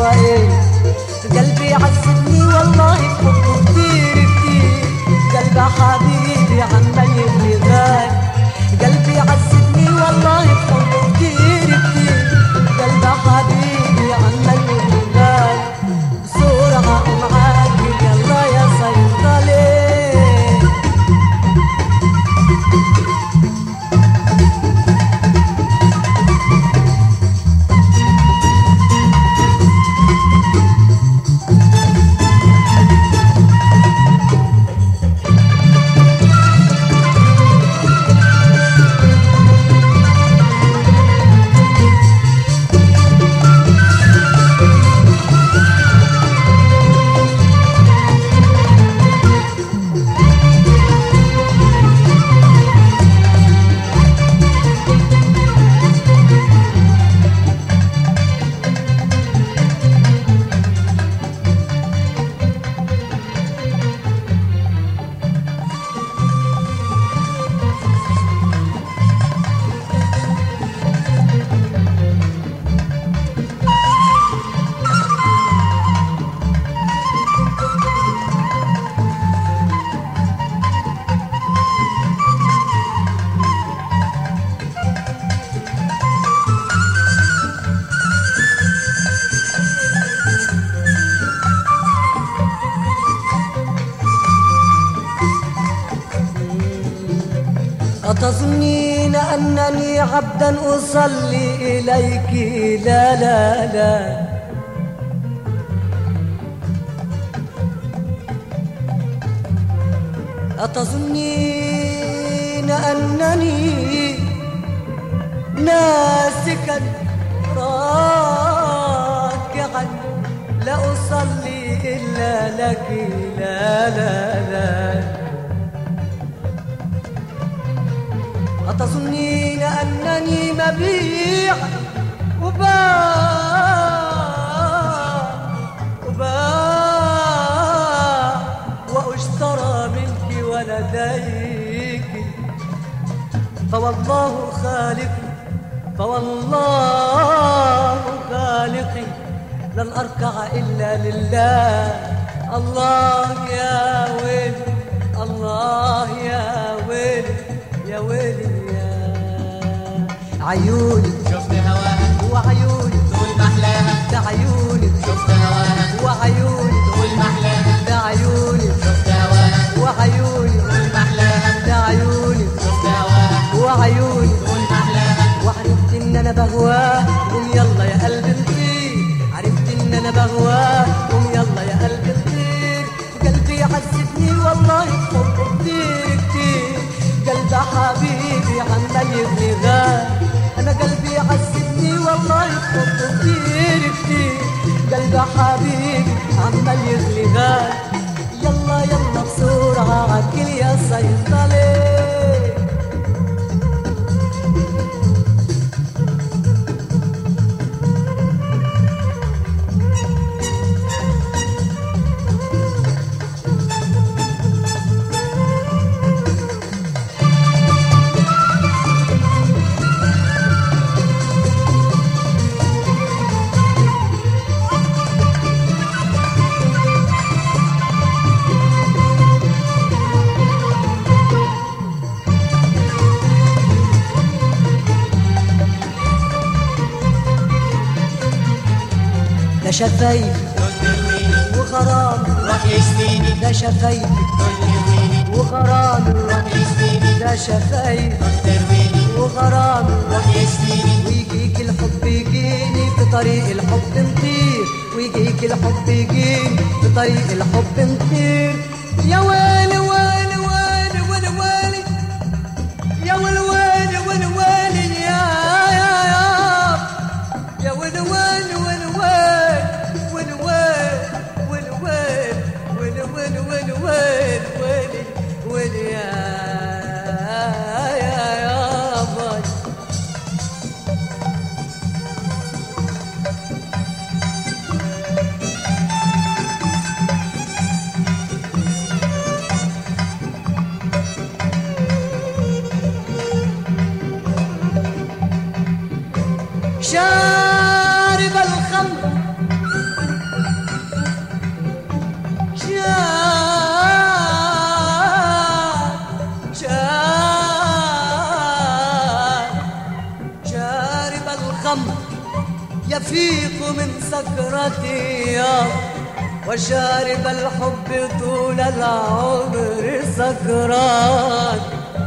إيه قلبي عذبني والله بحبه كتير كتير، قلبي حبيبي عمال يبني غالي، قلبي عذبني والله بحبه كتير كتير، قلبي حبيبي عمال يبني غالي، بسرعة معاك يلا يا صيدلي. أتظنين أنني عبدا أصلي إليك؟ لا لا لا، أتظنين أنني ناسكا راكعا لا أصلي إلا لك؟ لا لا لا، أتظنين أنني مبيع وباع وأشترى منك ولديك؟ فوالله خالقي، فوالله خالقي لن أركع إلا لله. الله يا ويلي، الله يا ويلي، يا ويلي يا عيوني شفت هواها وعيوني تقول محلاها، ده عيوني شفت هواها وعيوني تقول محلاها، ده عيوني شفت هواها وعيوني تقول محلاها، ده عيوني شفت هواها وعيوني تقول محلاها. وعرفت ان انا بهواه، قوم يلا يا قلبي نطير، عرفت ان انا بهواه، قوم يلا يا قلبي نطير، قلبي يعذبني والله بحبه كتير كتير، قلبي حبيبي عمال يبني غالي، انا قلبي يعذبني والله بحبه كتير كتير، قلبي حبيبي عمال يغلي غالي، يلا يلا بسرعة عجل يا صيدلي. ده شفايفي وغرامي روح يشفيني، ده شفايفي ترويني وغرامي روح يشفيني، ده شفايفي ترويني وغرامي روح يشفيني. ويجيك الحب يجيني في طريق الحب نطير، ويجيك الحب يجيني في طريق الحب نطير، يا ويلي ويلي ويلي ويلي ويلي، يا ويلي ويلي ويلي ويلي، يا يا ويلي ويلي ويلي ويلي ويلي ويلي ويلي ويلي ويلي ويلي ويلي يا باي. سكرتي وشارب الحب طول العمر سكران.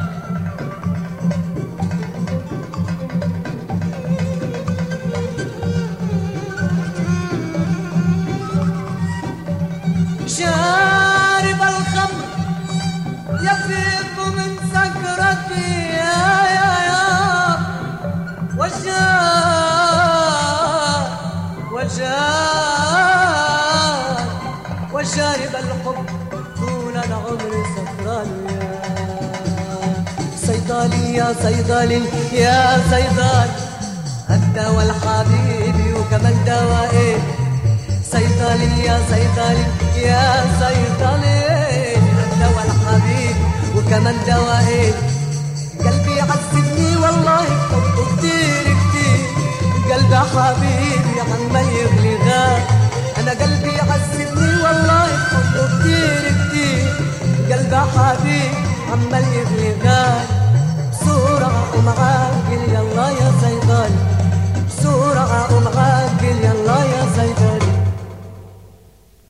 شارب الخمر يفيق من سكرتي وشارب الحب طول العمر سكران. صيدلي يا صيدلي يا صيدلي الدواء الحبيبي وكمان دوائي. صيدلي يا صيدلي يا صيدلي الدواء الحبيبي وكمان دوائي. قلبي يعذبني والله بحبه كتير كتير. قلبي حبيبي عمال يغلي غاب. انا قلبي يعذبني والله بحبه كتير كتير. قلبي حبيبي عمال يغلي غاب. بسرعة قوم عاقل يلا يا صيدلي. بسرعة قوم عاقل يلا